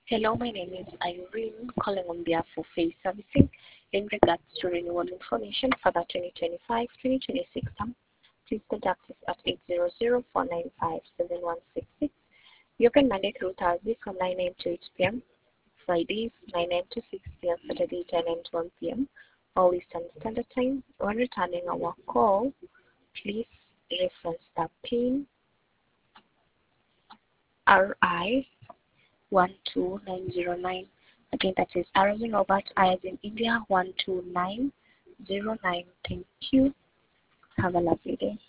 Hello, my name is Irene, calling on behalf of Face Servicing in regards to renewal information for the 2025-2026 term. Please contact us at 800-495-7166. You can Monday through Thursday from 9 a.m. to 8 p.m. Fridays 9 a.m. to 6 p.m. Saturday 10 a.m. to 1 p.m. All Eastern Standard Time. When returning our call, please reference the PIN RI 12909. Again, that is R as in Robert, I as in India 12909. Thank you. Have a lovely day.